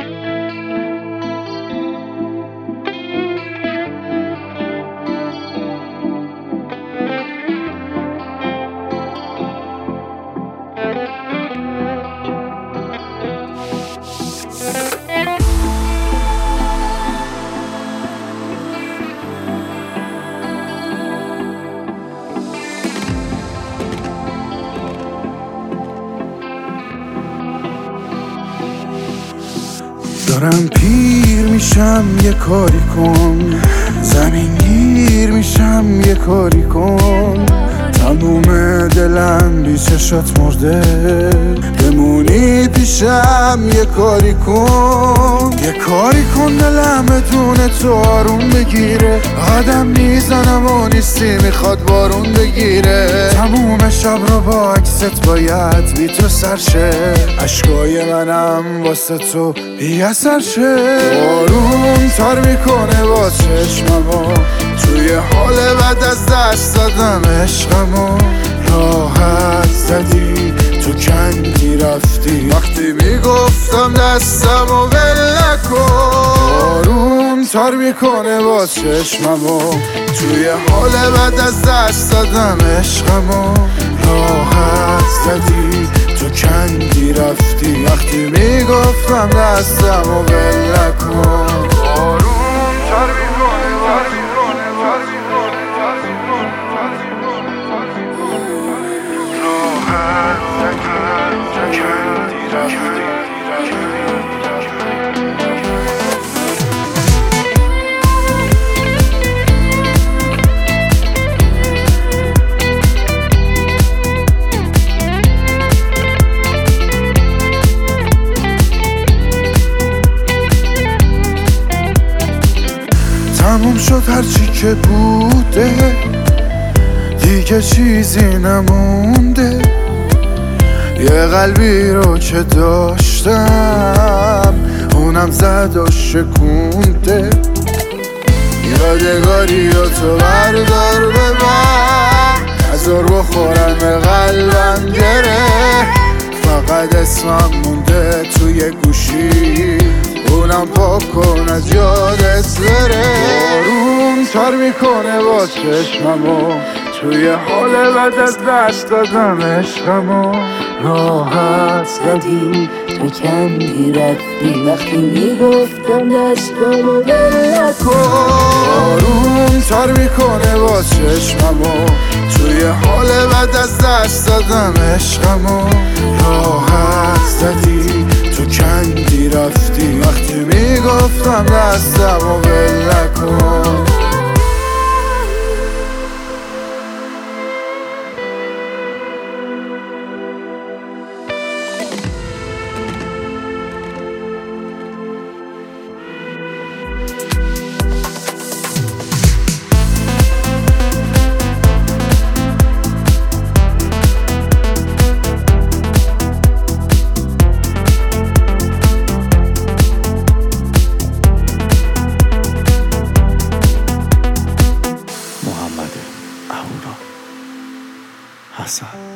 دارم پیر میشم یه کاری کن، زمین گیر میشم یه کاری کن. تموم دلم بی چشات مرده، بمونی پیشم یه کاری کن. یه کاری کن دلم بدون تو آروم بگیره، قدم میزنم و نیستی میخواد بارون بگیره. تموم شب رو با عکست باید بی تو سرشه، عشقای منم واسه تو بی اثر شه. بارون تر میکنه با چشممو، توی حال بعد از دست دادم عشقمو. راحت زدی تو کندی رفتی، وقتی میگفتم دستمو ول نکن. بارون تر میکنه با چشممو، توی حال بعد از دست دادم عشقمو. راحت زدی تو کندی رفتی، وقتی میگفتم دستمو ول نکن. بارون تر میکنه تموم شد هرچی که بوده، دیگه چیزی نمونده. یه قلبی رو که داشتم اونم زد و شکونده. یادگاری و تو بردار ببر، نذار بخورم به قلبم گره. فقط اسمم مونده توی گوشی، اونم پاک کن از یادت بره. بارون تر میکنه با چشممو، توی حال بعد از دست دادم عشقمو. راحت زدی تو کندی رفتی، وقتی میگفتم دستمو ول نکن. بارون تر میکنه با چشممو، توی حال بعد از دست دادم عشقمو. راحت زدی تو کندی رفتی، وقتی میگفتم دستمو ول نکن. حسن